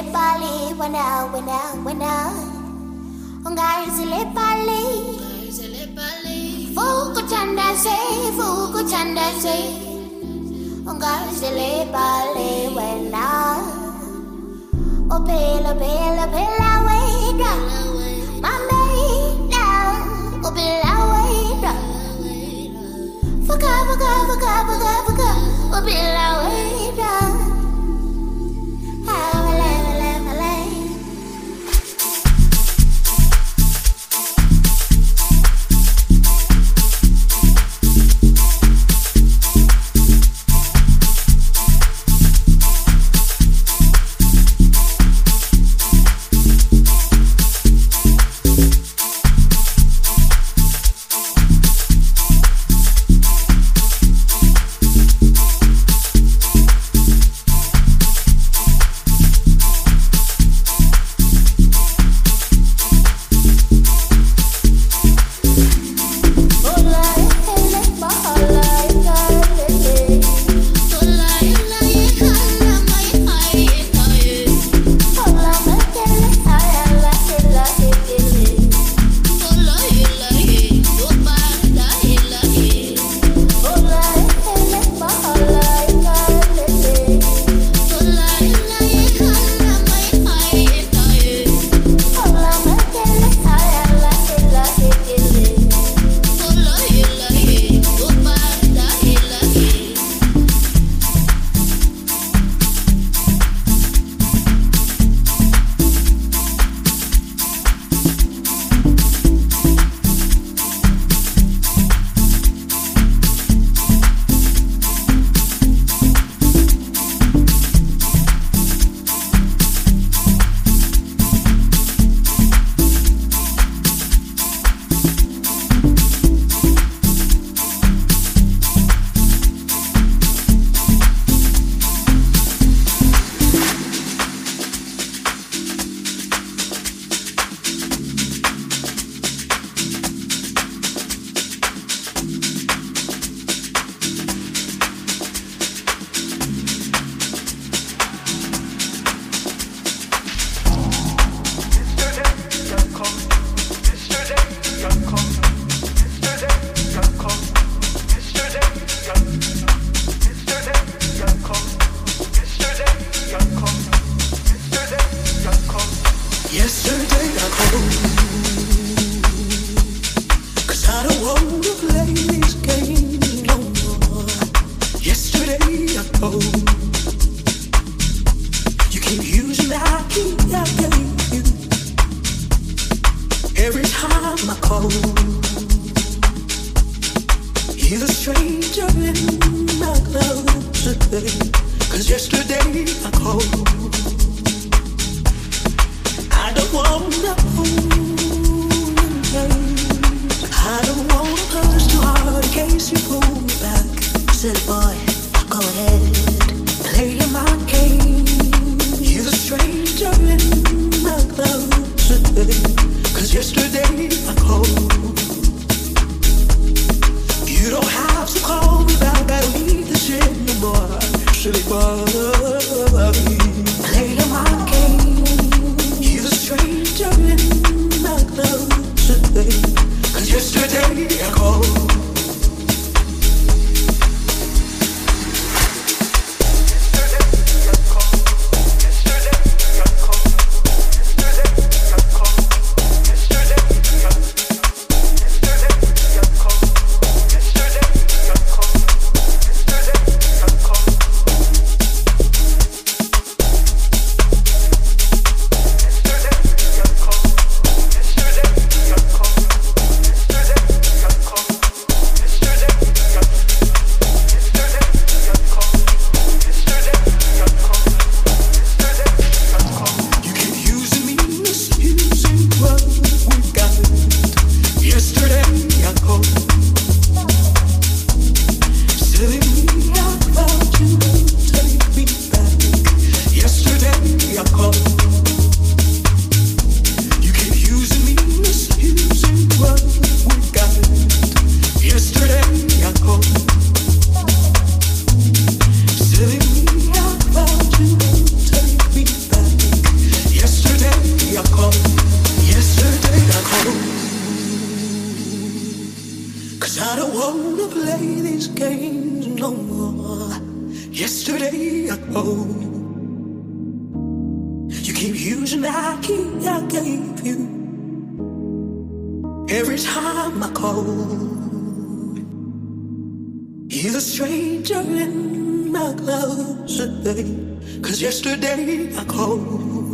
Bali, wana. Ongazile Bali. Fuku chanda se. Ongazile Bali, wana. Oh, pela, wait, mama, oh, pela, wait, fuka, oh, pela, wait, You keep using that key I gave you. Every time I call, you're a stranger in my closet, 'cause yesterday I called.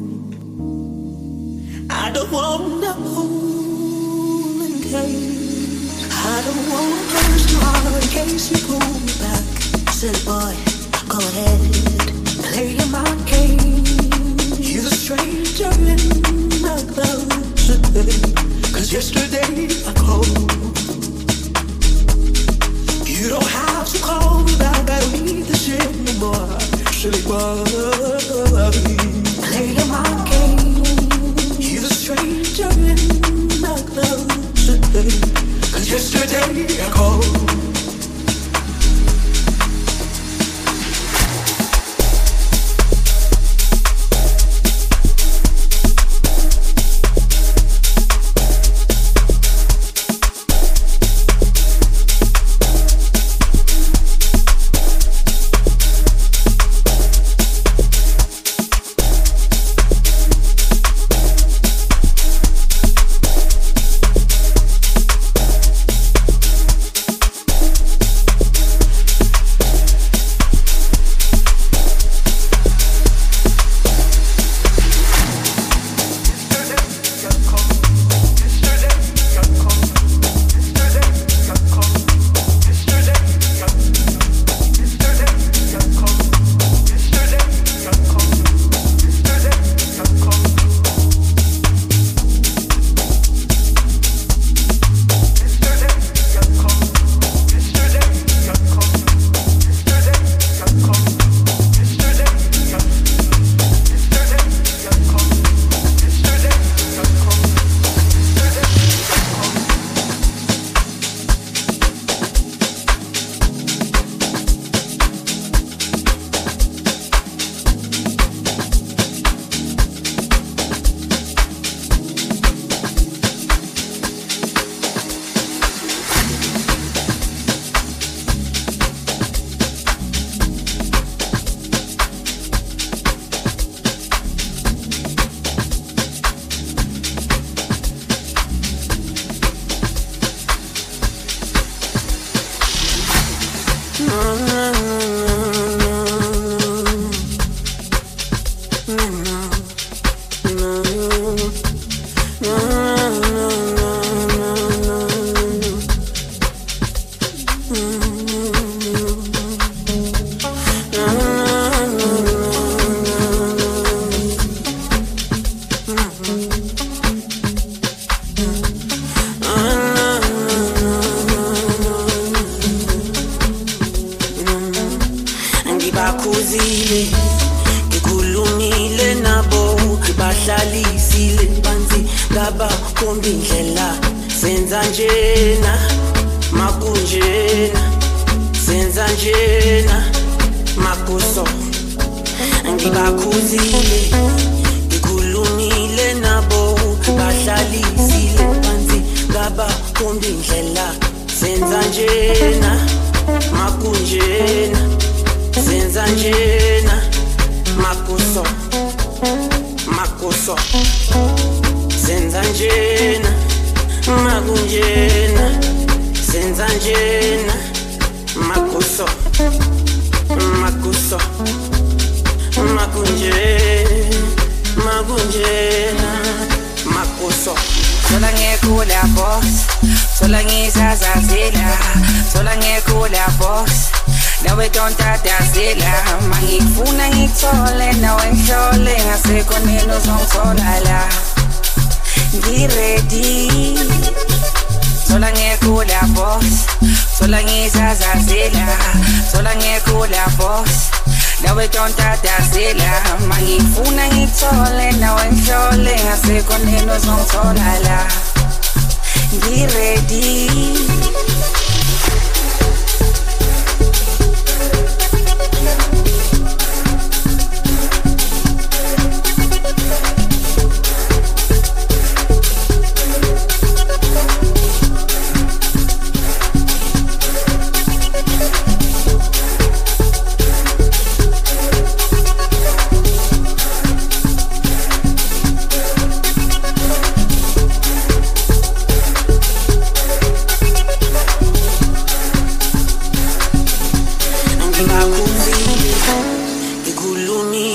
I don't wanna hold in case. I don't wanna close too hard in case you pull me back. Said boy, go ahead, play my game. You're a stranger in my closet, 'cause yesterday I called. You don't have to call me back, I don't need this shit anymore. Silly boy, play my game. You're a stranger in my closet, 'cause yesterday I called.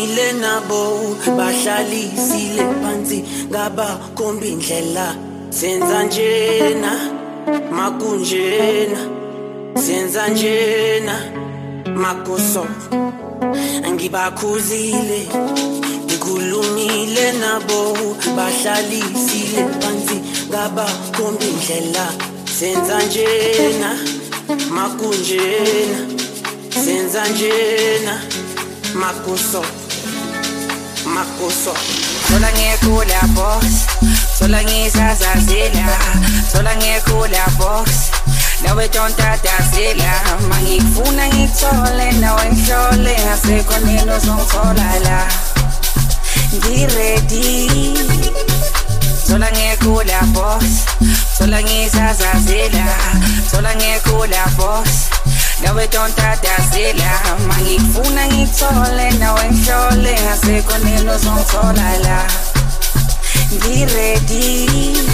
ngikhulumile nabo bahlalisile phansi ngabakhomba indlela senza njena makunjena senza njena makoso ngibakhuzile ngikhulumile nabo bahlalisile phansi ngabakhomba indlela senza njena makunjena senza njena makoso sola ngikhula box sola ngisazazela sola ngikhula box nawe tontatazela mangikufuna ngithole nawe ngihlole ngasekho nini uzongithola la ngiready sola ngikhula box sola ngisazazela sola ngikhula box nawe tontatazela mangikufuna ngithole nawe ngihlole ngasekho nini uzongithola la ngiready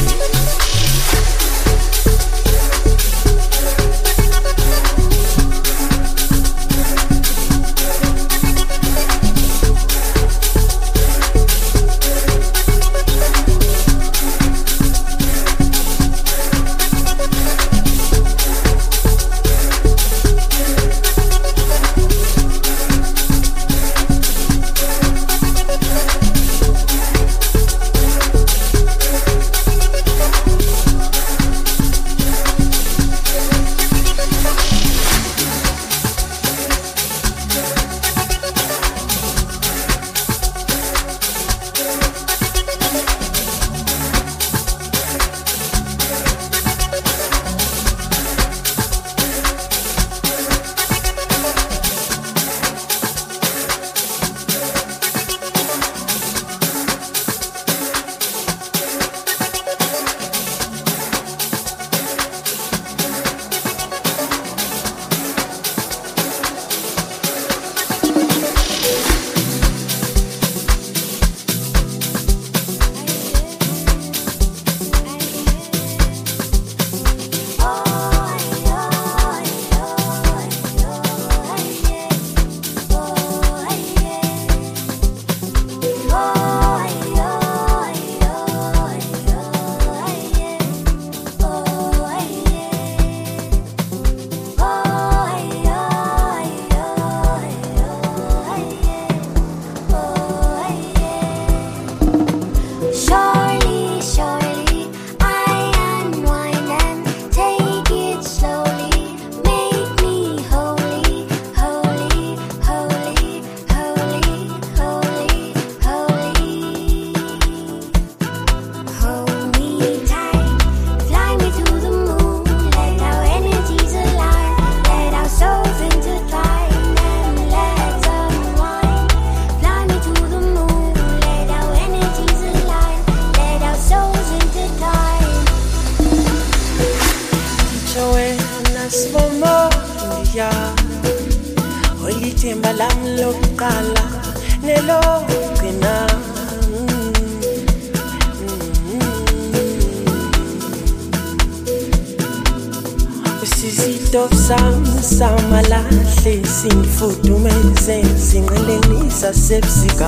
sepsika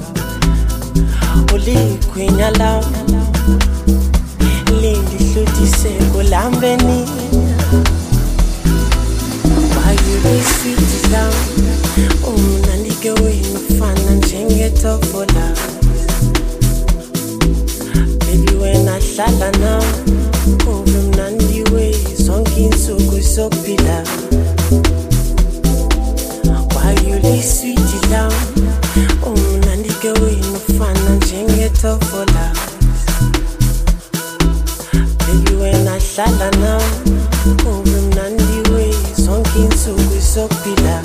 ulikhwinya lam lindihlutise kulambeni bayulisweet lam umnandike wengifana njengetofola baby wena hlala nam ube mnandiwe zonke insuku sokuphila bayulisweet lam umnandike wengifana njengetofola baby wena hlala nam ube mnandiwe zonke insuku sokuphila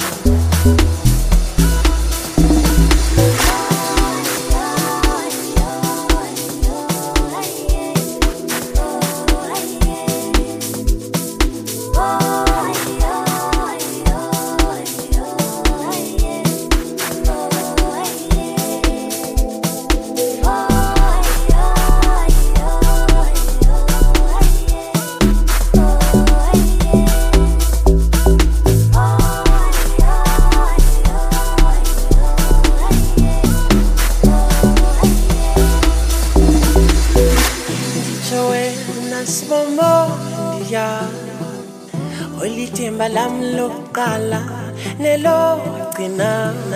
Smomondia Olithemba lami lokuqala nelogcina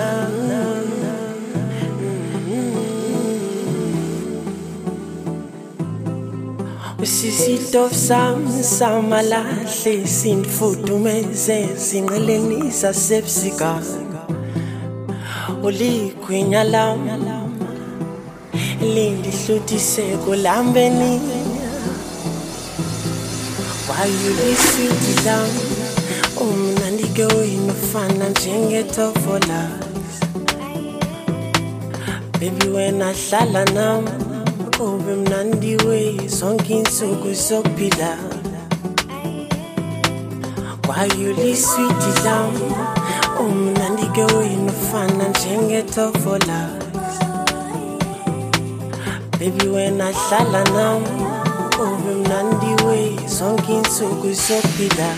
Usisito sami samalahle sinfudumeze sinqelenisa sepsika Ulikhwinya lami lindi hlutise kulambeni Why you listen down? Mnandike inofana njengetofola Baby when ahlala nami ube mnandiwe zonke insuku sokuphila Why you listen down? Mnandike inofana njengetofola Baby when ahlala nami ube mnandiwe zonke insuku sokuphila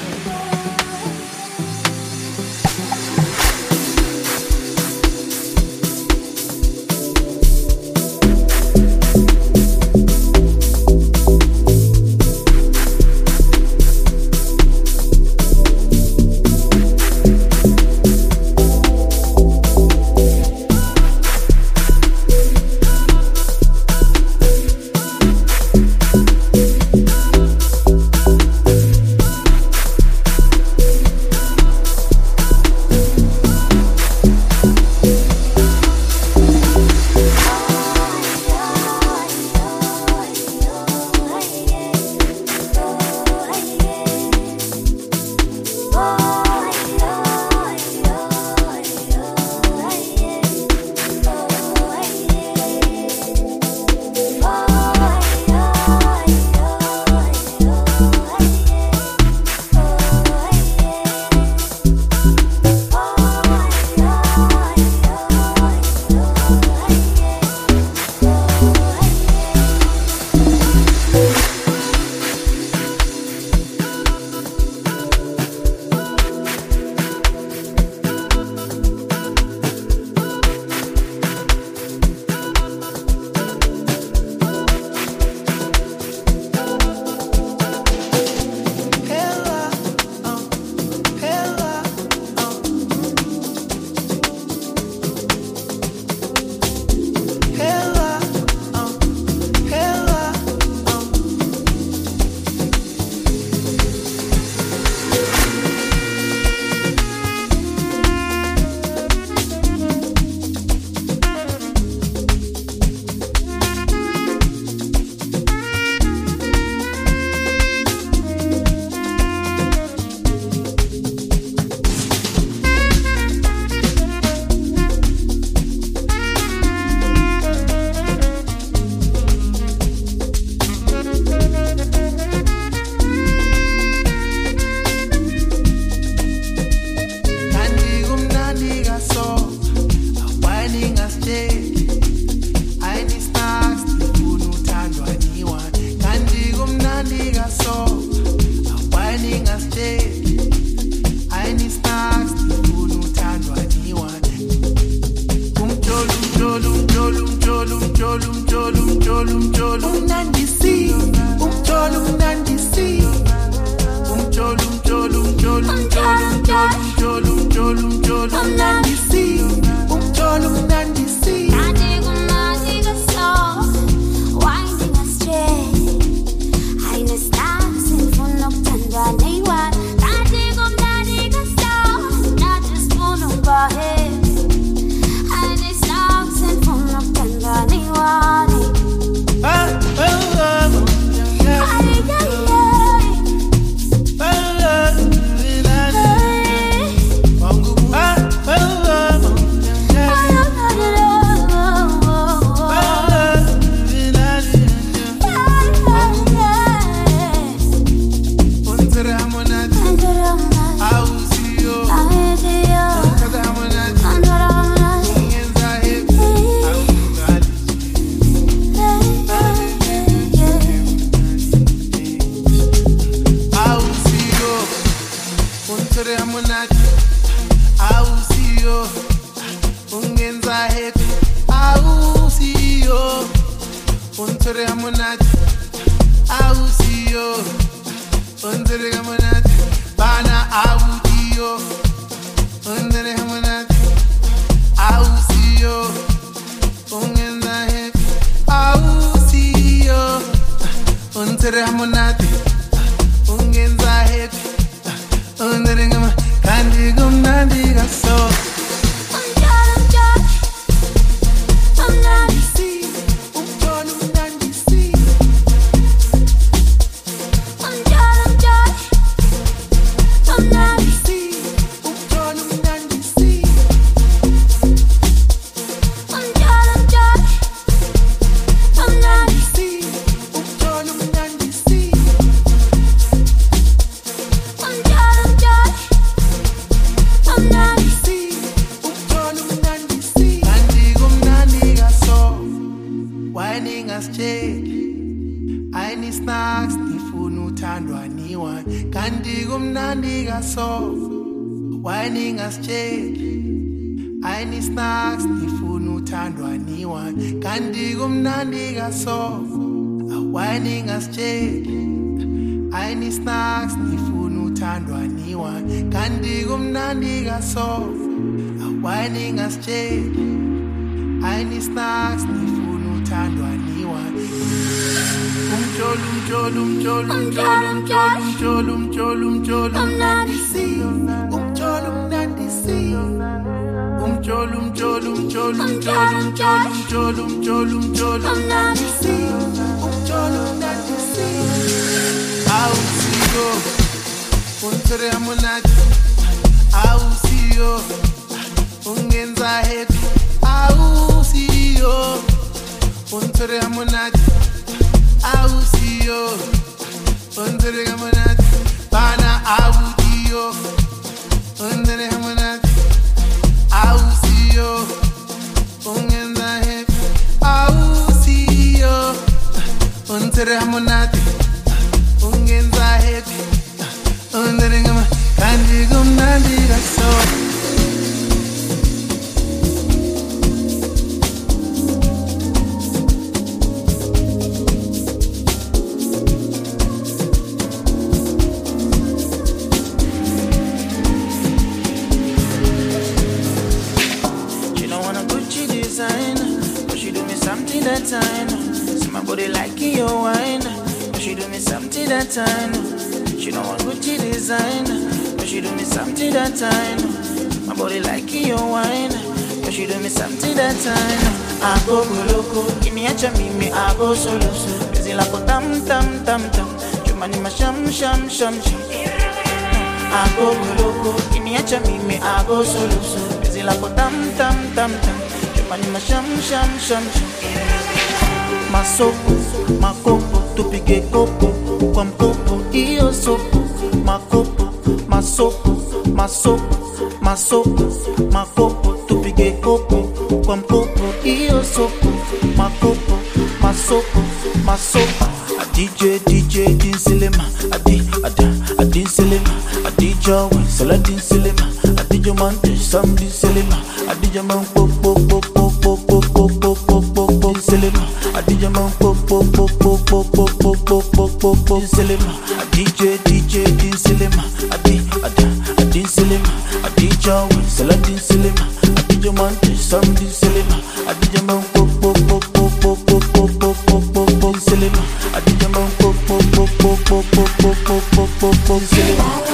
Oh Untramonati, Ungenza Undering Candy Gum Nandiga so. Whining as check, I need snacks, the food no tandwa anyone. Candy gum nandiga so. Whining as check, I need snacks, the food no tandwa anyone. Candy gum nandiga so. Whining as check, I need snacks, the food no tandwa anyone. Cholum nandisi. Cholum nandisi. Au siyo, untere amonati. Au siyo, ungenza happy. Au siyo, untere amonati. Au siyo, untere amonati. Bana au siyo, untere amonati. Au siyo, ungenza happy. Au siyo, untere amonati. Ungenza happy. Untere amonati. Candy gum nandiga so. That I know, see my body like your wine. But she do me something that I know. She don't want Gucci design, but she do me something that I know. My body like your wine, but she do me something that I know. I go loco, give me a chamimi, I go solo. Busy like a tam tam tam tam. Jumani ma sham sham sham sham. I go loco, give me a chamimi, I go solo. Busy like a tam tam tam tam. Jumani ma sham sham sham sham. Masoko, makopo, tupige kopo, kwa mkopo, iyo sopo. Makopo, masoko, masoko, masoko, makopo, tupige kopo, kwa mkopo, iyo sopo. Makopo, masoko, masoko. A DJ Dinsilema, a Dinsilema, a DJ Sala Dinsilema, a DJ Monte, some Dinsilema, a DJ Man Popo, Dinsilema. A DJ man Dinsilema. A DJ Dinsilema. A Dinsilema. A DJ Sala Dinsilema. A DJ man some Dinsilema. A DJ man Dinsilema. A DJ man Dinsilema.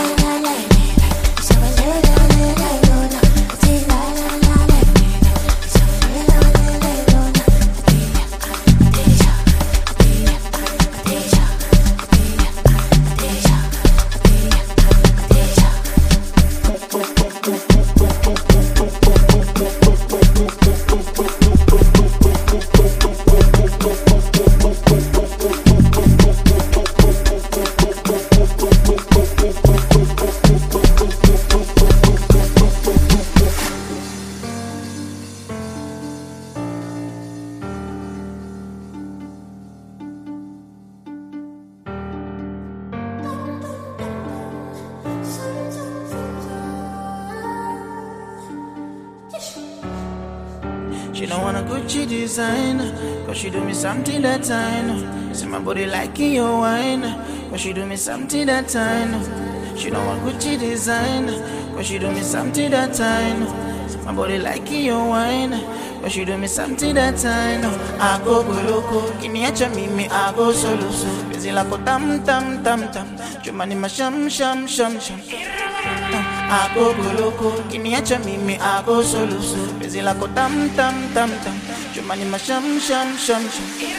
She don't wanna Gucci design, cause she do me something that I know. See my body like your wine, but she do me something that I know. She don't want Gucci design, cause she do me something that I know. See my body like your wine, but she do me something that I know. I go loco, kiniacha mimi I go solo so. Busy like a tam tam tam tam, chumani ma sham sham sham sham. I go loco, kiniacha mimi I go solo so. Busy like a tam tam tam tam, chumani ma sham sham sham sham.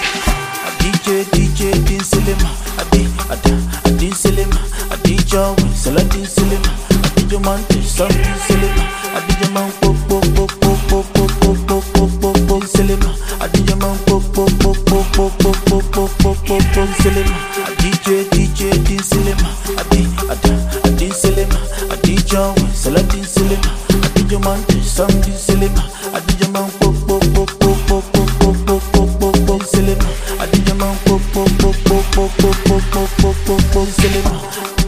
DJ din silema, a din silema, a DJ win, sala din silema, a DJ monte, some din silema, a DJ man pop silema, a DJ man pop silema, a DJ din silema, a din silema, a DJ win, sala din silema, a DJ monte, some din silema, a DJ man pop silema. I did your man silema.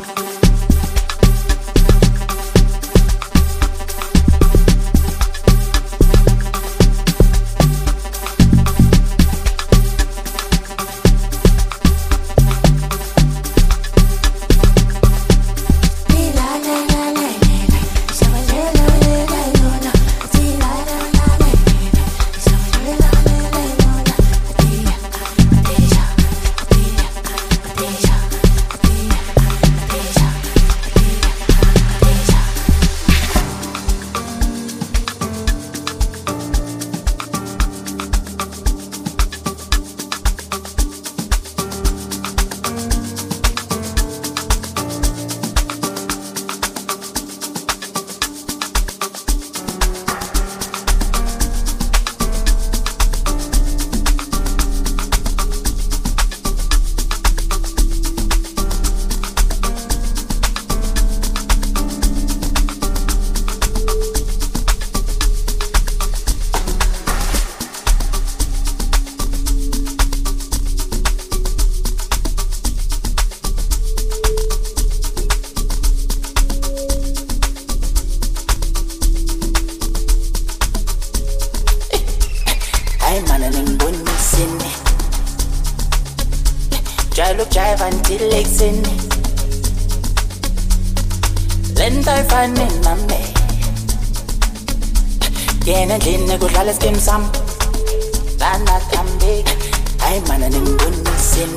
Sam Dana Tambe I man and in sin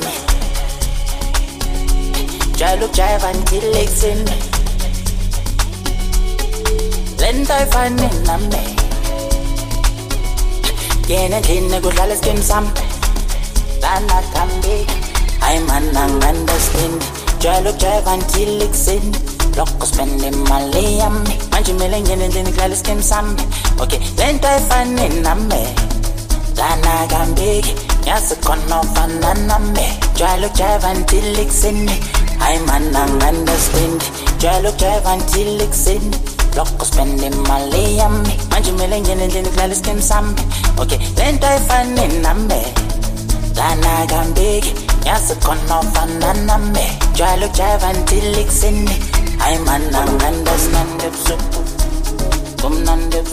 Jalo jive until legs in Lend I find in a me Gain and in a good Alaskan Sam Dana Tambe I man and understand Jalo jive until legs in Loco spending my layam Manji million and in the Alaskan Sam Okay, then I find in a me Lana Gambig, yes, a con of an me. Jalo jive until it's in me. I'm an understand. Jalo jive until it's in me. Loco spending my layam. Manji million and in the Gladys can some. Okay, then I find in a me Lana Gambig, yes, a con of an me. Jalo jive until it's in me. I'm an understand. Come nandep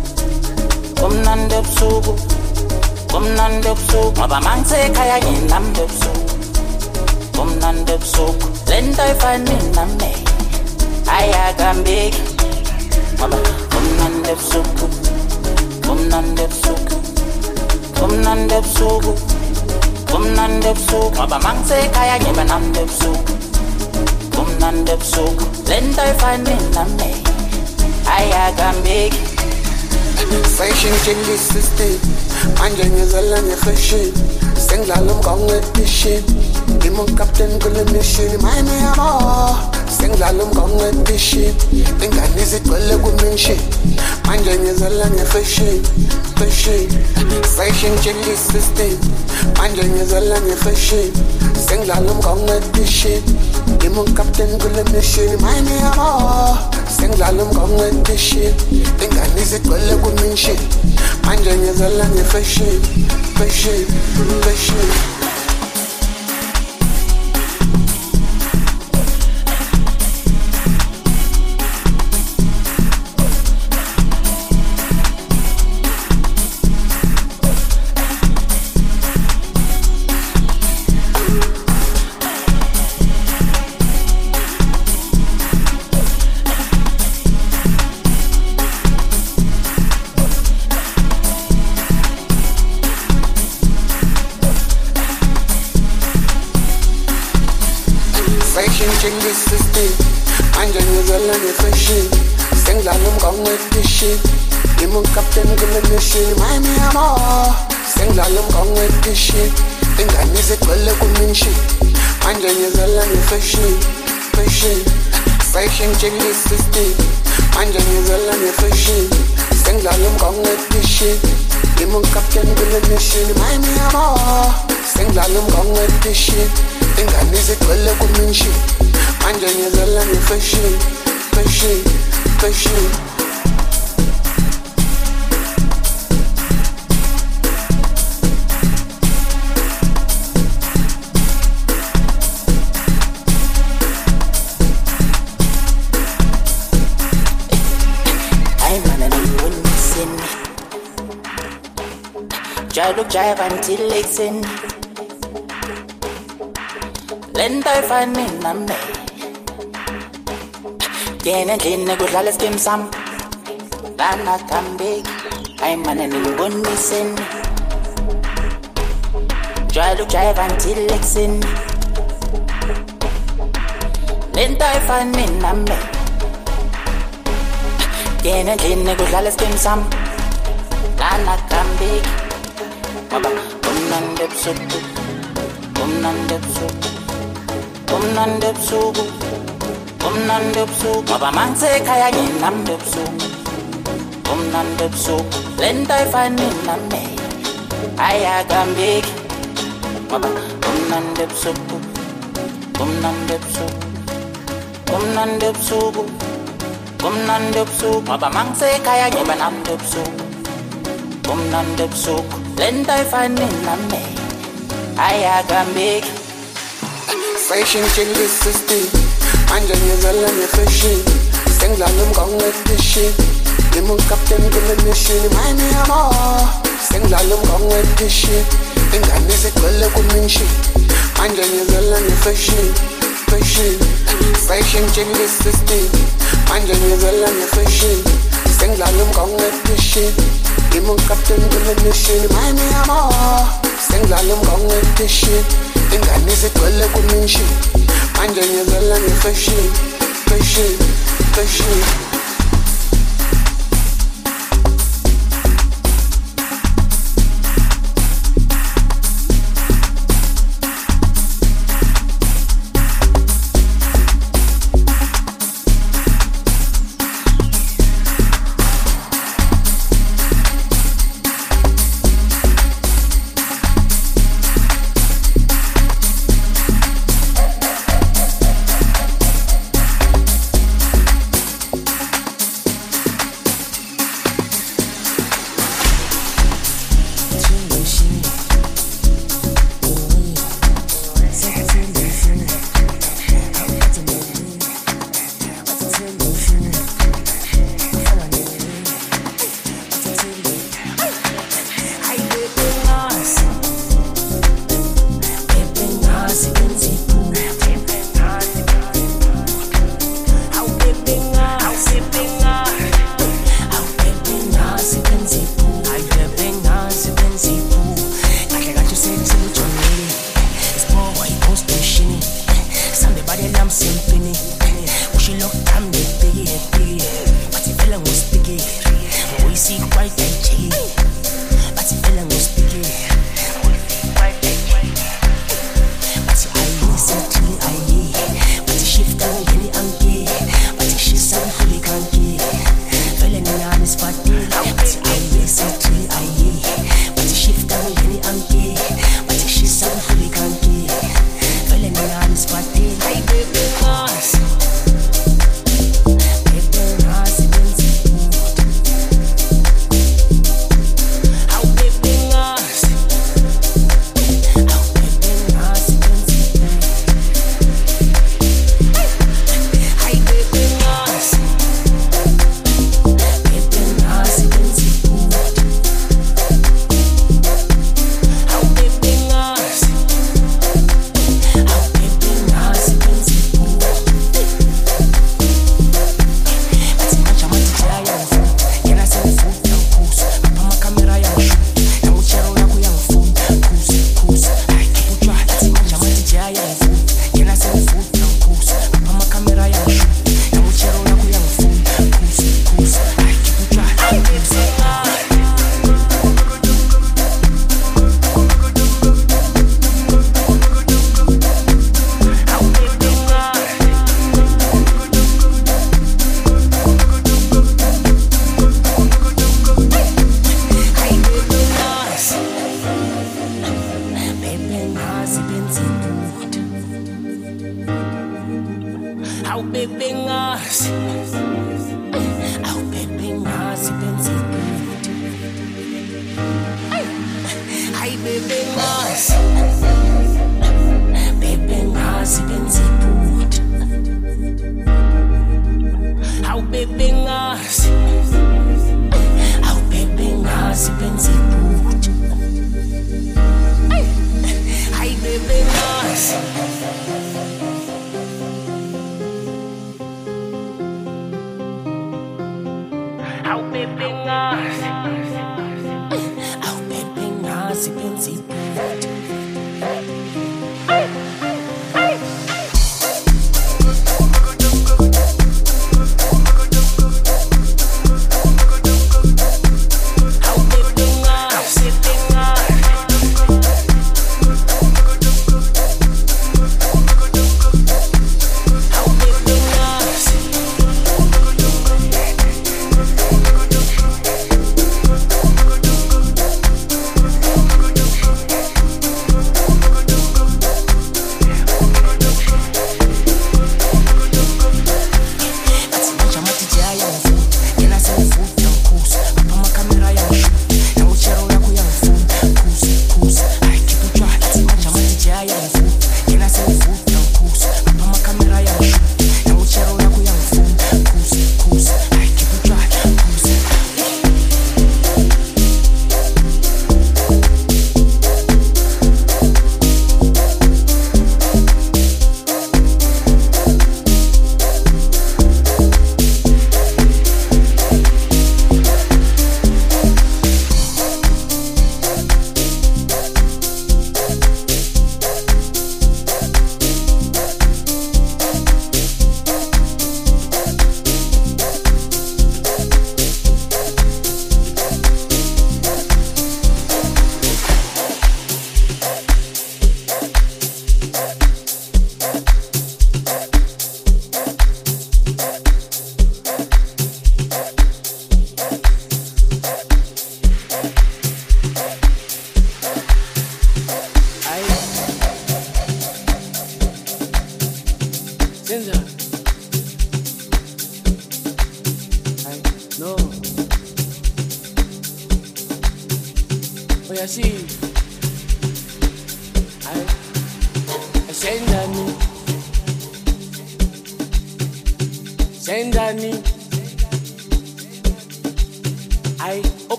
sugu Come nandep sugu Maba mangse kaya yin nandep sugu Come nandep sugu Lenda ifani name Aya gambig Maba come nandep sugu Come nandep sugu Come nandep sugu Come nandep sugu Maba mangse kaya yin nandep sugu Come nandep sugu Lenda ifani name Aya gambig Fashion changes system Manjan yazala ni fashion Senglalum kong edition Imong captain kule mission My me amo Senglalum kong edition Tingkan isit kule kumention Manjan yazala ni fashion Fashion changes system Manjan yazala ni fashion Senglalum kong edition Imong captain kule mission My me amo Senglalum kong edition Tingkan isit kule kumention Manjan yazala ni fashion njengesystem manje ngizela nge-fashion sengidlala umgwaqo edition ngime ucaptain kule mission my me amor sengidlala umgwaqo edition ingane zigcwele kuminshi manje ngizela nge-fashion fashion njengesystem manje ngizela nge-fashion sengidlala umgwaqo edition ngime ucaptain kule mission my me amor sengidlala umgwaqo edition ingane zigcwele kuminshi manje ngizela nge-fashion Drive until it's in. Lento ifani nami. Yena endlini kudlala skim sam. Lana kambe. Ayimane ningibonisen. Drive until it's in. Lento ifani nami. Yena endlini kudlala skim sam. Lana kambe. Baba, umnandepsuku Baba manse kaya nginamdepsuku umnandepsuku lento ifani nami ayagambiki Baba umnandepsuku Baba manse kaya nginamdepsuku umnandepsuku lento ifani nami ayagambiki Fashion njengesystem manje ngizela nge-fashion sengidlala umgwaqo edition ngime ucaptain kule mission my me amor sengidlala umgwaqo edition ingane zigcwele kuminshi manje ngizela nge-fashion njengesystem manje ngizela nge-fashion sengidlala umgwaqo edition ngime ucaptain kule mission my me amor sengidlala umgwaqo edition ingane zigcwele kuminshi manje ngizela nge-fashion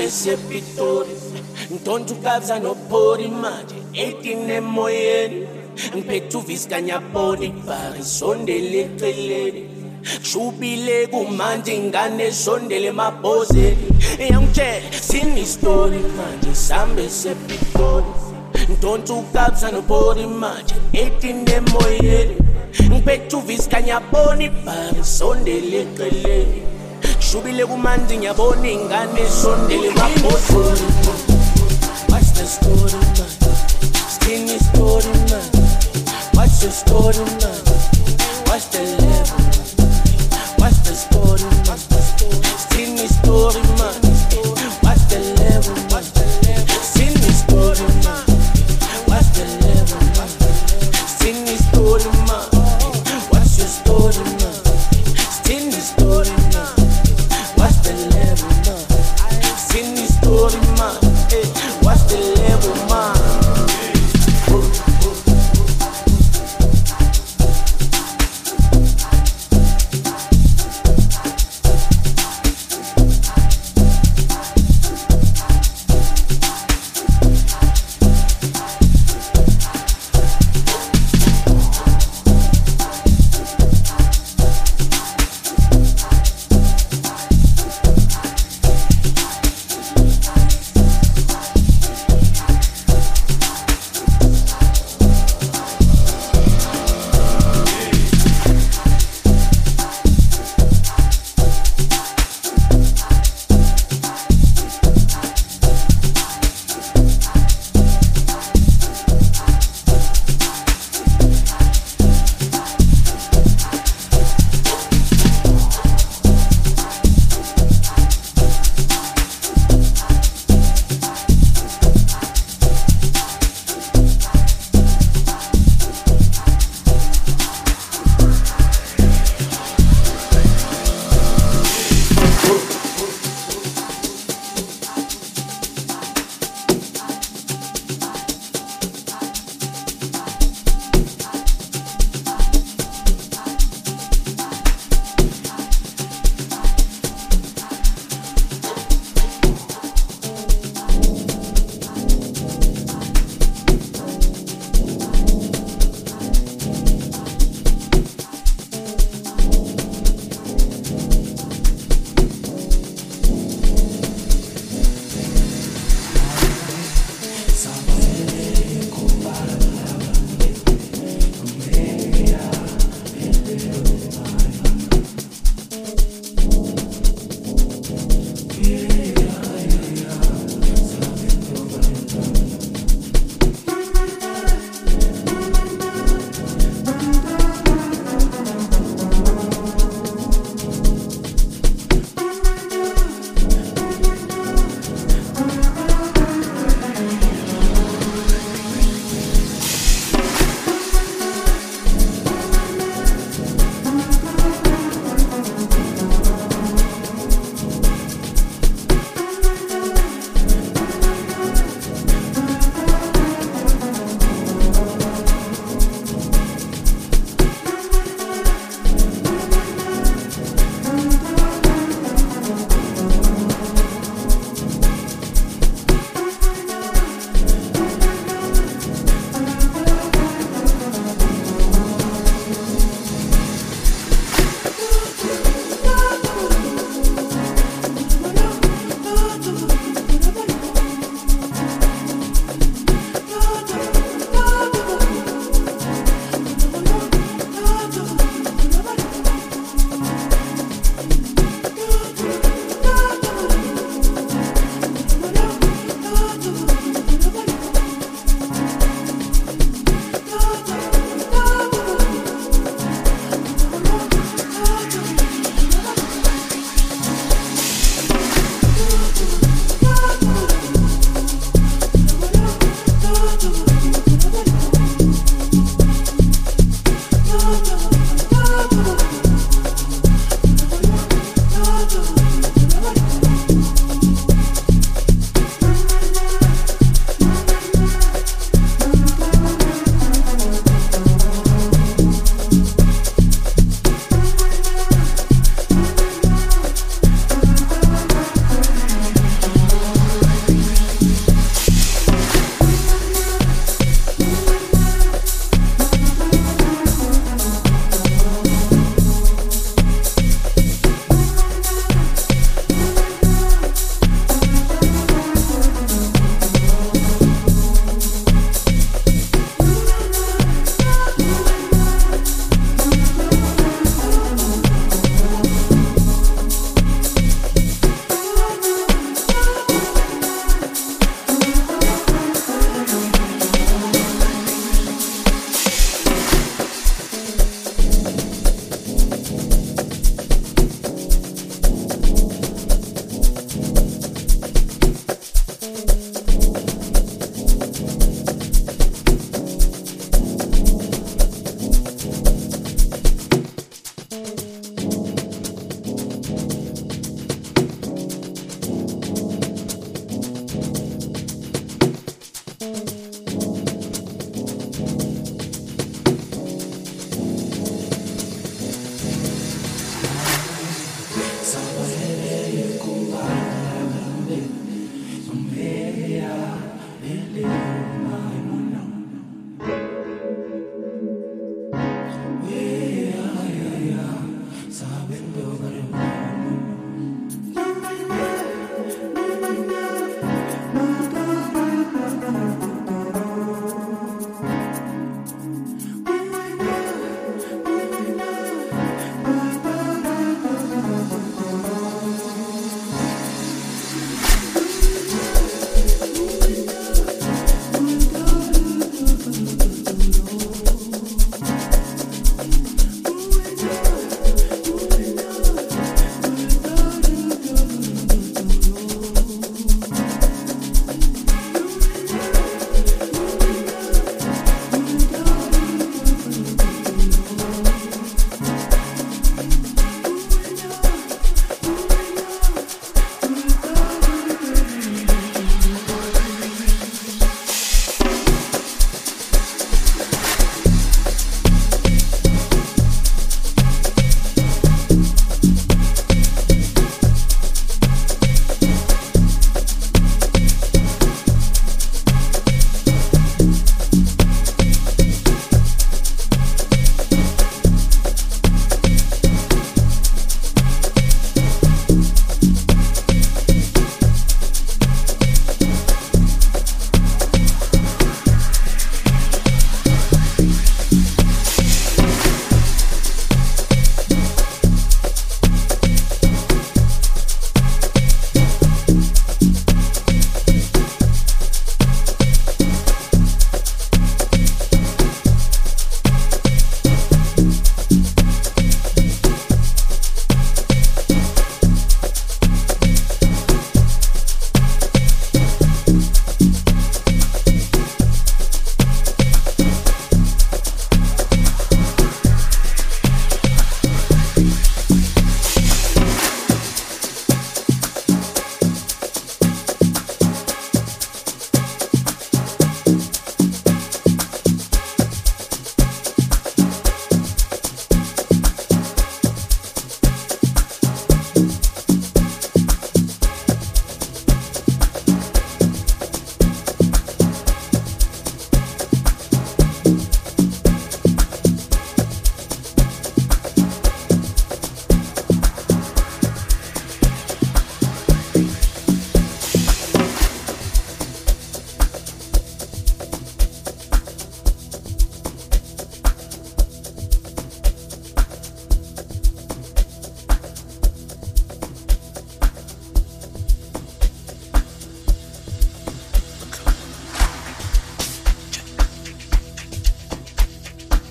sepitori ntonto kabza no pori manje 18 emoyeni ngiphethu viskanya body pari sondele eceleni shubile kumanje ingane sondele mabhozeni iyangitshela sini story manje sambe sepitori ntonto kabza no pori manje 18 emoyeni ngiphethu viskanya body pari sondele eceleni shubile kumanje ngiyabona ingane sondele mabhozeni. What's the story, man? Skinny story, man. What's the story, man? What's the level? What's the story, man? Skinny story, man. What's the level? Skinny story, man. What's the level? Skinny story, man. What's your story, man? Skinny story, man. What's the level, man? Skinny story, man. What's the level, man?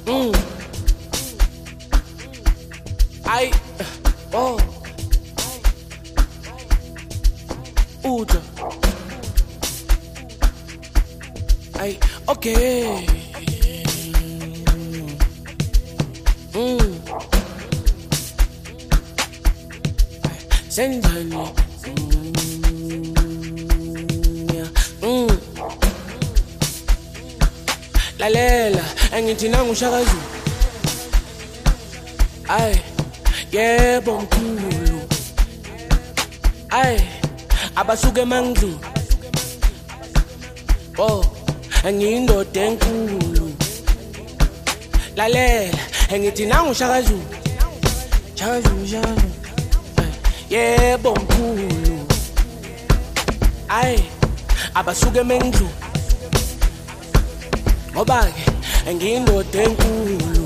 Ay, oh, Uja. Ay, okay. Senzani. Lalela, angithi nangu Shaka Zulu. Ay, yebo mkhulu. Ay, abasuke mangidlu. Oh, angiyindoda enkulu. Lalela, angithi nangu Shaka Zulu. Shaka Zulu, Shaka Zulu. Yebo mkhulu. Ay, abasuke mangidlu. Ngoba ke ngiyindoda enkulu.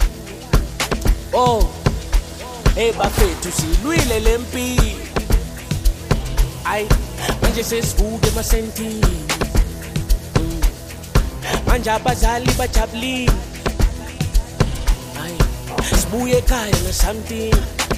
Oh, bafethu silwile lempi. Ay, manje sesivuke emasentini. Manje abazali bajabulile. Ay, sibuye ekhaya na something.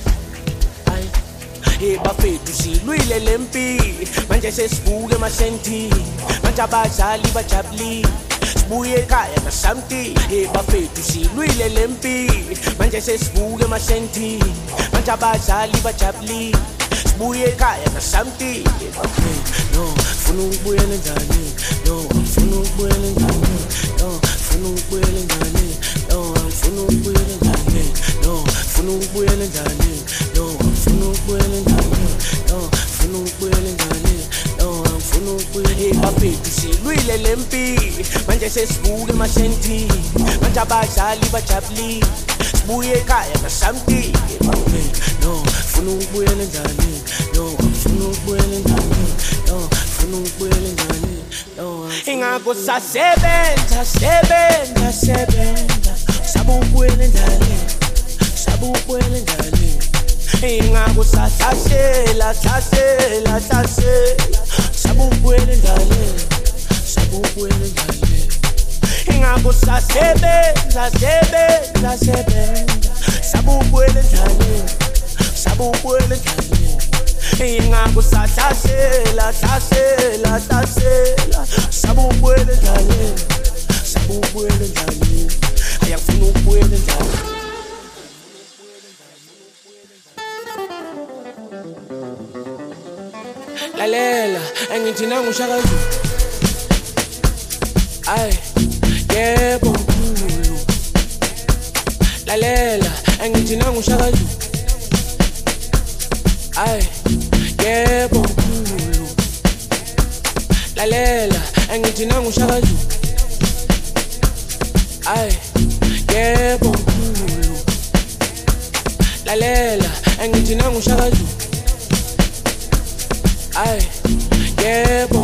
Ay, bafethu silwile lempi. Manje sesivuke emasentini. Manje abazali bajabulile. Sibuye ekhaya na something. Bafethu silwile lempi. Manje sesivuke emasentini. Manje abazali bajabulile. Sibuye ekhaya na something. No, funa ukubuyela njani? No, funa ukubuyela njani? No, funa ukubuyela njani? No, funa ukubuyela njani? No, funa ukubuyela njani? No, funa ukubuyela njani? No, funa ukubuyela njani? No, funa ukubuyela. Bafethu silwile lempi. Manje sesivuke emasentini. Manje abazali bajabulile. Sibuye ekhaya na something. No, funa ukubuyela njani? No, funa ukubuyela njani? No, funa ukubuyela njani? No, ingakho sasebenza, sebenza. Sabukubuyela njani? Sabukubuyela njani? Ingakho sahlasela. Sabukubuyela njani? Sabukubuyela njani? Ingakho sasebenza. Sabukubuyela njani? Sabukubuyela njani? Ingakho sahlasela. Sabukubuyela njani? Sabukubuyela njani? Ayafuna ukubuyela njani? Lalela, angithi nangu Shaka Zulu. Ay, yebo mkhulu. Lalela, angithi nangu Shaka Zulu. Ay, yebo mkhulu. Lalela, angithi nangu Shaka Zulu. Ay, yebo mkhulu. Lalela, angithi nangu Shaka Zulu. Ay, yebo